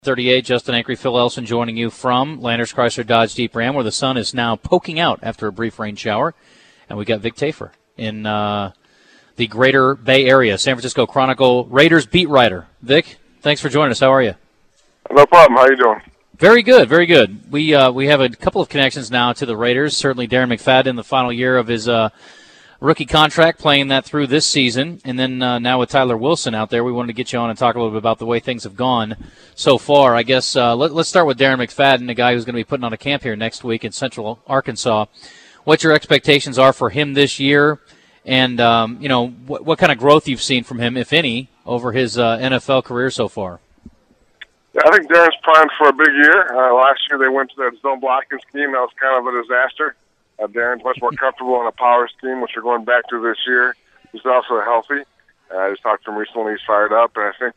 38, Justin Ankery, Phil Elson joining you from Landers Chrysler Dodge Jeep Ram, where the sun is now poking out after a brief rain shower. And we got Vic Tafur in the greater Bay Area, San Francisco Chronicle Raiders beat writer. Vic, thanks for joining us. How are you? No problem. How you doing? Very good, very good. We have a couple of connections now to the Raiders. Certainly Darren McFadden, the final year of his rookie contract, playing that through this season. And then now with Tyler Wilson out there, we wanted to get you on and talk a little bit about the way things have gone so far. I guess let's start with Darren McFadden, a guy who's going to be putting on a camp here next week in Central Arkansas. What your expectations are for him this year, and what kind of growth you've seen from him, if any, over his NFL career so far. Yeah, I think Darren's primed for a big year. Last year they went to that zone blocking scheme. That was kind of a disaster. Darren's much more comfortable in a power scheme, which we're going back to this year. He's also healthy. I just talked to him recently. He's fired up. And I think,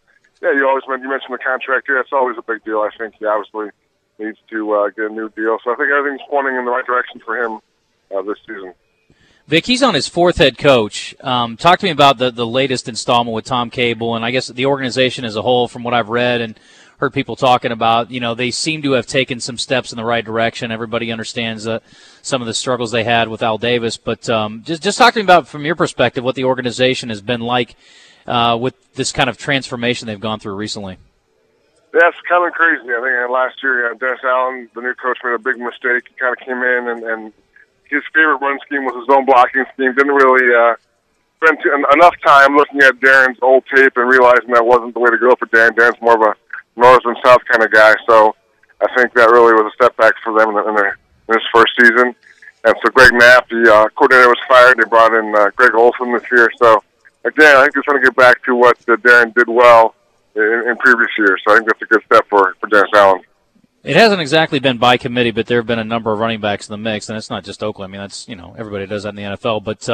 you mentioned the contract here. That's always a big deal. I think he obviously needs to get a new deal. So I think everything's pointing in the right direction for him this season. Vic, he's on his fourth head coach. Talk to me about the latest installment with Tom Cable, and I guess the organization as a whole, from what I've read and heard people talking about, they seem to have taken some steps in the right direction. Everybody understands some of the struggles they had with Al Davis. But just talking about, from your perspective, what the organization has been like with this kind of transformation they've gone through recently. Yeah, it's kind of crazy. I think last year, Dennis Allen, the new coach, made a big mistake. He kind of came in and his favorite run scheme was his zone blocking scheme. Didn't really spend enough time looking at Darren's old tape and realizing that wasn't the way to go for Darren. Darren's more of a north and south kind of guy, so I think that really was a step back for them in this first season. And so Greg Knapp, the coordinator, was fired. They brought in Greg Olson this year. So, again, I think they're trying to get back to what Darren did well in previous years. So I think that's a good step for Dennis Allen. It hasn't exactly been by committee, but there have been a number of running backs in the mix, and it's not just Oakland. I mean, that's, everybody does that in the NFL. But,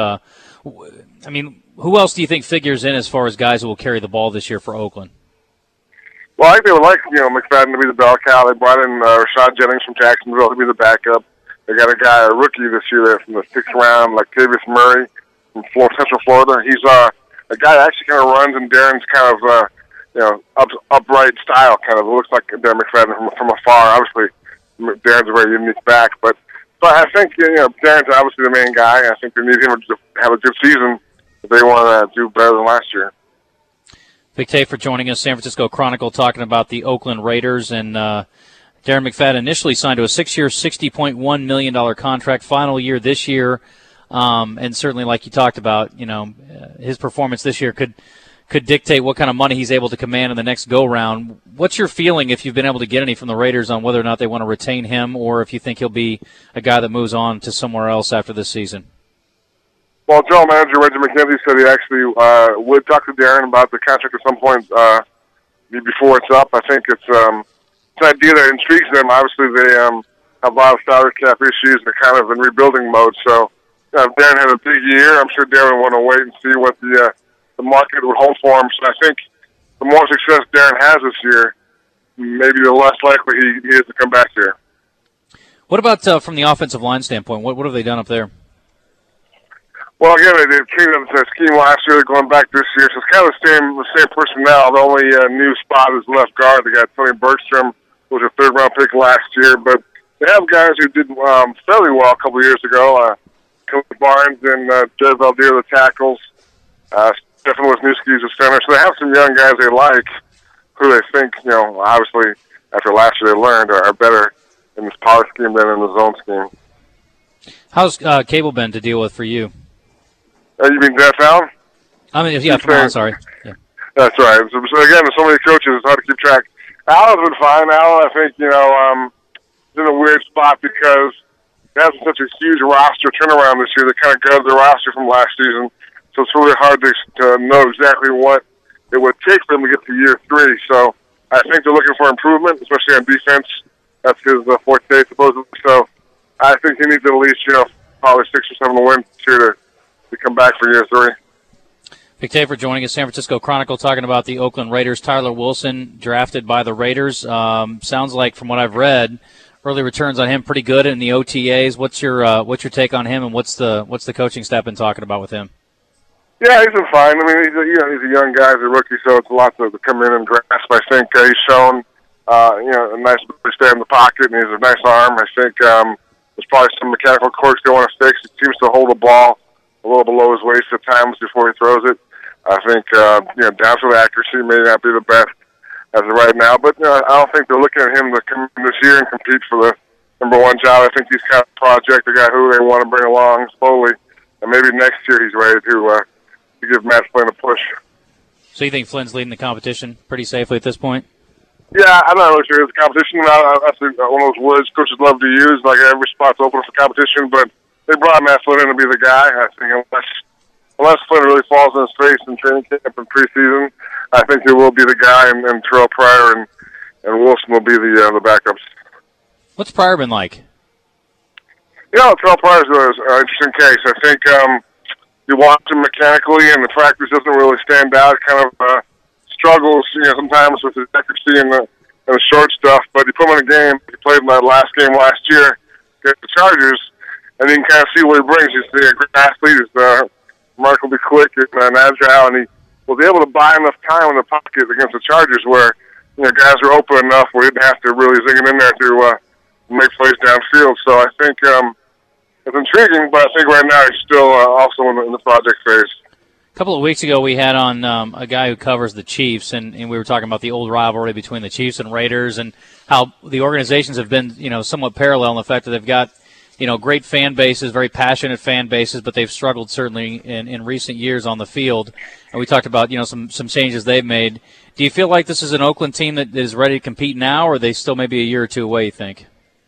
who else do you think figures in as far as guys who will carry the ball this year for Oakland? Well, I think they would like, McFadden to be the bell cow. They brought in Rashad Jennings from Jacksonville to be the backup. They got a rookie this year there from the 6th round, Latavius Murray from Central Florida. He's a guy that actually kind of runs in Darren's kind of, upright style, kind of. It looks like Darren McFadden from afar. Obviously, Darren's a very unique back. But I think, Darren's obviously the main guy. I think they need him to have a good season if they want to do better than last year. Vic Tafur joining us, San Francisco Chronicle, talking about the Oakland Raiders. And Darren McFadden initially signed to a 6-year, $60.1 million contract, final year this year. And certainly, like you talked about, his performance this year could dictate what kind of money he's able to command in the next go-round. What's your feeling, if you've been able to get any from the Raiders, on whether or not they want to retain him, or if you think he'll be a guy that moves on to somewhere else after this season? Well, general manager Reggie McKenzie said he actually would talk to Darren about the contract at some point before it's up. I think it's an idea that intrigues them. Obviously, they have a lot of salary cap issues. They're kind of in rebuilding mode. So if Darren had a big year, I'm sure Darren would want to wait and see what the market would hold for him. So I think the more success Darren has this year, maybe the less likely he is to come back here. What about from the offensive line standpoint? What have they done up there? Well, again, they cleaned up the scheme last year. They're going back this year, so it's kind of the same personnel. The only new spot is left guard. They got Tony Bergstrom, who was a third-round pick last year, but they have guys who did fairly well a couple of years ago. Coach Barnes and Jed Valdir, the tackles. Stefan Wisniewski is the center. So they have some young guys they like, who they think, obviously after last year they learned are better in this power scheme than in the zone scheme. How's Cable been to deal with for you? You mean Dennis Allen? From Allen, sorry. Yeah. That's right. So again, there's so many coaches, it's hard to keep track. Allen's been fine. Allen, I think, is in a weird spot because they have such a huge roster turnaround this year. They kind of guarded the roster from last season. So it's really hard to know exactly what it would take for them to get to year 3. So I think they're looking for improvement, especially on defense. That's his forte, supposedly. So I think he needs at least, probably 6 or 7 wins here to come back for year 3. Vic Tafur joining us, San Francisco Chronicle, talking about the Oakland Raiders. Tyler Wilson drafted by the Raiders. Sounds like, from what I've read, early returns on him pretty good in the OTAs. What's your take on him, and what's the coaching staff been talking about with him? Yeah, he's been fine. I mean, he's a young guy, he's a rookie, so it's a lot to come in and grasp. I think he's shown A nice ability to stay in the pocket, and he has a nice arm. I think there's probably some mechanical quirks they want to fix. He seems to hold the ball a little below his waist at times before he throws it. I think downfield accuracy may not be the best as of right now, but I don't think they're looking at him to come in this year and compete for the #1 job. I think he's kind of a project, a guy who they want to bring along slowly, and maybe next year he's ready to give Matt Flynn a push. So you think Flynn's leading the competition pretty safely at this point? Yeah, I'm not really sure it's a competition. That's one of those words coaches love to use, like every spot's open for competition, but they brought Matt Flynn in to be the guy. I think unless Flynn really falls in his face in training camp and preseason, I think he will be the guy, and Terrell Pryor and Wilson will be the backups. What's Pryor been like? Terrell Pryor's an interesting case. I think you watch him mechanically, and the practice doesn't really stand out. Kind of struggles, sometimes with his accuracy and the short stuff. But you put him in a game. He played in that last game last year against the Chargers, and you can kind of see what he brings. He's a great athlete. He's remarkably quick and agile, and he was able to buy enough time in the pocket against the Chargers where guys were open enough where he didn't have to really zing it in there to make plays downfield. So I think it's intriguing, but I think right now he's still also in the project phase. A couple of weeks ago, we had on a guy who covers the Chiefs, and we were talking about the old rivalry between the Chiefs and Raiders and how the organizations have been, somewhat parallel in the fact that they've got, great fan bases, very passionate fan bases, but they've struggled certainly in recent years on the field. And we talked about, some changes they've made. Do you feel like this is an Oakland team that is ready to compete now, or are they still maybe a year or two away, you think?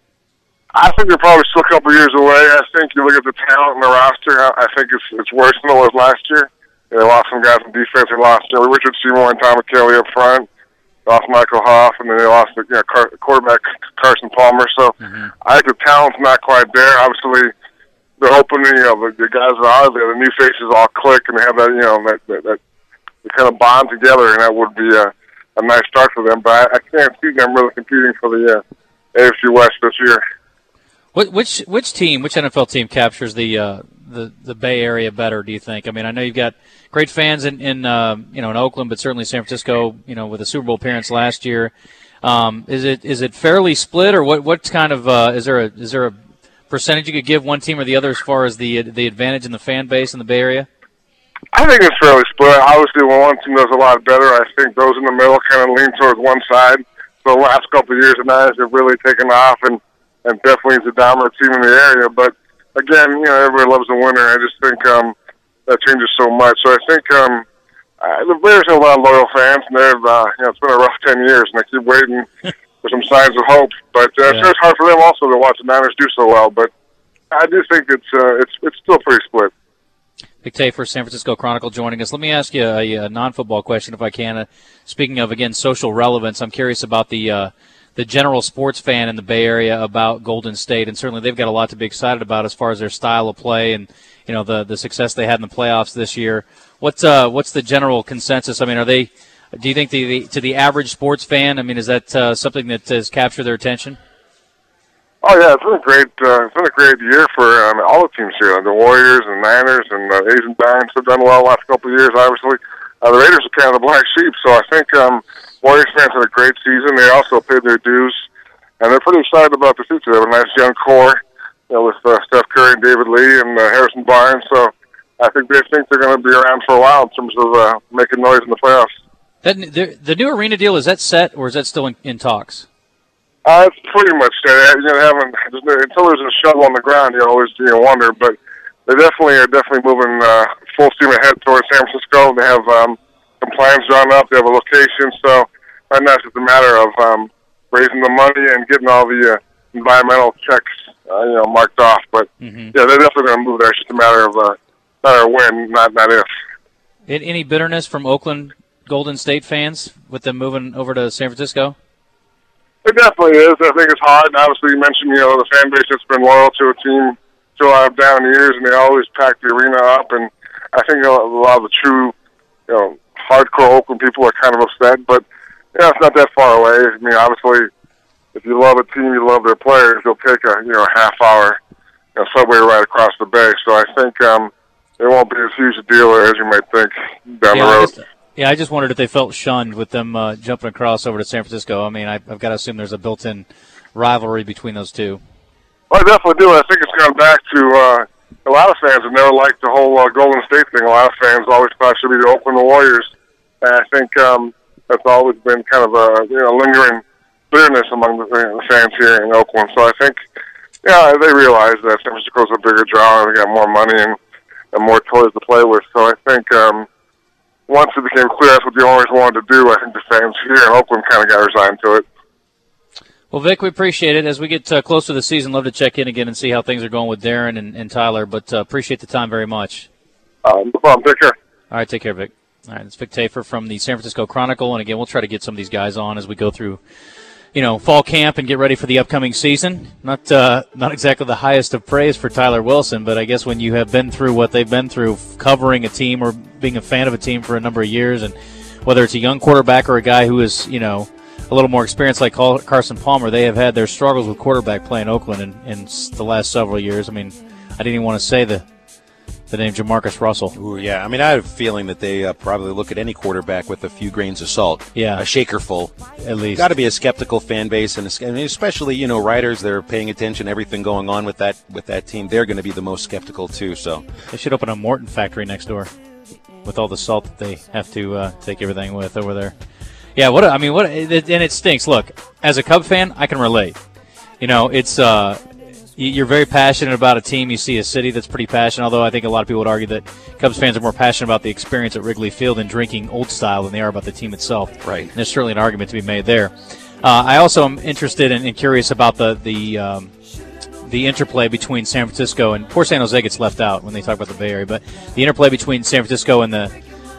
I think they're probably still a couple of years away. I think you look at the talent in the roster, I think it's worse than it was last year. They lost some guys in defense. They lost Richard Seymour and Tom McKinley up front. Lost Michael Hoff, and then they lost quarterback Carson Palmer. So I think the talent's not quite there. Obviously, they're hoping the guys that are there, the new faces all click, and they have that that they kind of bond together, and that would be a nice start for them. But I can't see them really competing for the AFC West this year. Which NFL team captures the Bay Area better, do you think? I mean, I know you've got great fans in Oakland, but certainly San Francisco, with a Super Bowl appearance last year. Is it fairly split, or what kind of is there a percentage you could give one team or the other as far as the advantage in the fan base in the Bay Area? I think it's fairly split. Obviously, when one team does a lot better, I think those in the middle kind of lean towards one side. So the last couple of years, the Niners have really taken off, and definitely is a dominant team in the area. But again, everybody loves a winner. I just think that changes so much. So I think the Bears have a lot of loyal fans, and they've it's been a rough 10 years, and they keep waiting for some signs of hope. But it's hard for them also to watch the Niners do so well. But I do think it's still pretty split. Vic Tafur, San Francisco Chronicle, joining us. Let me ask you a non-football question, if I can. Speaking of, again, social relevance, I'm curious about the general sports fan in the Bay Area about Golden State, and certainly they've got a lot to be excited about as far as their style of play and the success they had in the playoffs this year. What's the general consensus? I mean, do you think to the average sports fan, I mean, is that something that has captured their attention? Oh yeah, it's been a great year for all the teams here. The Warriors and Niners and Asian Giants have done well the last couple of years. Obviously, the Raiders are kind of the black sheep, so I think Warriors fans had a great season. They also paid their dues, and they're pretty excited about the future. They have a nice young core, with Steph Curry and David Lee and Harrison Barnes. So I think they think they're going to be around for a while in terms of making noise in the playoffs. The new arena deal, is that set or is that still in talks? It's pretty much set. Until there's a shovel on the ground, you always wonder. But they are definitely moving full steam ahead towards San Francisco. They have some plans drawn up. They have a location. So right now it's just a matter of raising the money and getting all the environmental checks marked off. But yeah, they're definitely going to move there. It's just a matter of when, not if. Any bitterness from Oakland Golden State fans with them moving over to San Francisco? It definitely is. I think it's hard. And obviously, you mentioned the fan base that's been loyal to a team till I've down years, and they always pack the arena up. And I think a lot of the true, hardcore Oakland people are kind of upset. But it's not that far away. I mean, obviously, if you love a team, you love their players. You'll take a half-hour subway ride across the bay. So I think it won't be as huge a deal as you might think down the road. Yeah, I just wondered if they felt shunned with them jumping across over to San Francisco. I mean, I've got to assume there's a built-in rivalry between those two. Well, I definitely do. I think it's gone back to a lot of fans have never liked the whole Golden State thing. A lot of fans always thought it should be the Oakland Warriors. And I think that's always been kind of a lingering bitterness among the fans here in Oakland. So I think, they realize that San Francisco's a bigger draw and they got more money and more toys to play with. So I think once it became clear that's what the owners wanted to do, I think the fans here in Oakland kind of got resigned to it. Well, Vic, we appreciate it. As we get closer to the season, love to check in again and see how things are going with Darren and Tyler, but appreciate the time very much. No problem. Take care. All right, take care, Vic. All right, it's Vic Tafur from the San Francisco Chronicle, and again, we'll try to get some of these guys on as we go through, fall camp and get ready for the upcoming season. Not exactly the highest of praise for Tyler Wilson, but I guess when you have been through what they've been through, covering a team or being a fan of a team for a number of years, and whether it's a young quarterback or a guy who is, a little more experienced like Carson Palmer, they have had their struggles with quarterback play in Oakland in the last several years. I mean, I didn't even want to say the name Jamarcus Russell. Ooh, yeah. I mean, I have a feeling that they probably look at any quarterback with a few grains of salt. Yeah. A shaker full. At least. Got to be a skeptical fan base, and especially, writers that are paying attention to everything going on with that team. They're going to be the most skeptical, too. So they should open a Morton factory next door with all the salt that they have to take everything with over there. Yeah, and it stinks. Look, as a Cub fan, I can relate. It's you're very passionate about a team. You see a city that's pretty passionate, although I think a lot of people would argue that Cubs fans are more passionate about the experience at Wrigley Field and drinking Old Style than they are about the team itself. Right. And there's certainly an argument to be made there. I also am interested and curious about the interplay between San Francisco and poor San Jose gets left out when they talk about the Bay Area, but the interplay between San Francisco and the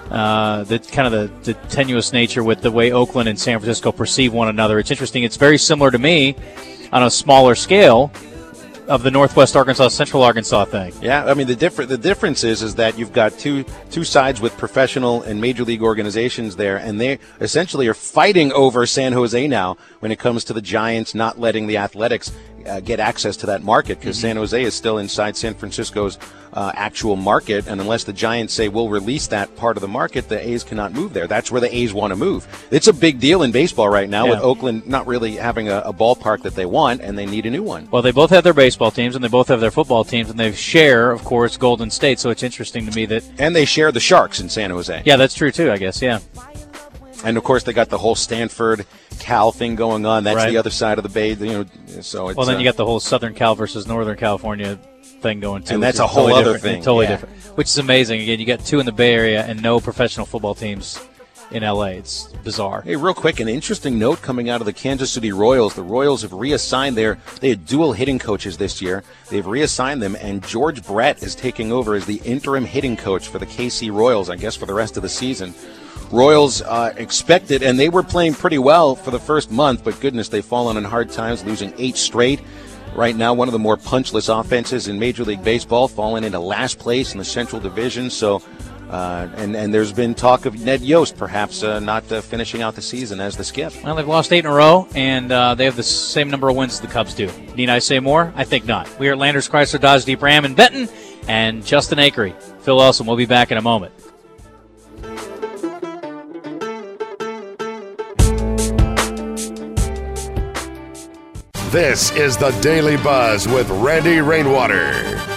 tenuous nature with the way Oakland and San Francisco perceive one another. It's interesting. It's very similar to me on a smaller scale of the Northwest Arkansas, Central Arkansas thing. Yeah, I mean, the difference is that you've got two sides with professional and major league organizations there, and they essentially are fighting over San Jose now when it comes to the Giants not letting the Athletics get access to that market, because San Jose is still inside San Francisco's actual market, and unless the Giants say we'll release that part of the market, the A's cannot move there. That's where the A's want to move. It's a big deal in baseball right now, with Oakland not really having a ballpark that they want, and they need a new one. Well, they both have their baseball teams, and they both have their football teams, and they share, of course, Golden State, so it's interesting to me that... And they share the Sharks in San Jose. Yeah, that's true, too, I guess, yeah. And, of course, they got the whole Stanford-Cal thing going on. That's right. The other side of the bay, so it's... Well, then you got the whole Southern Cal versus Northern California thing going, too. And that's a whole other thing. Totally different, which is amazing. Again, you got two in the Bay Area and no professional football teams in L.A. It's bizarre. Hey, real quick, an interesting note coming out of the Kansas City Royals. The Royals have reassigned they had dual hitting coaches this year. They've reassigned them, and George Brett is taking over as the interim hitting coach for the KC Royals, I guess, for the rest of the season. Royals expected, and they were playing pretty well for the first month, but goodness, they've fallen on hard times, losing 8 straight. Right now, one of the more punchless offenses in Major League Baseball, falling into last place in the Central Division. So, and there's been talk of Ned Yost perhaps not finishing out the season as the skip. Well, they've lost 8 in a row, and they have the same number of wins as the Cubs do. Need I say more? I think not. We are at Landers Chrysler Dodge Jeep Ram in Benton, and Justin Akery. Phil Elson will be back in a moment. This is the Daily Buzz with Randy Rainwater.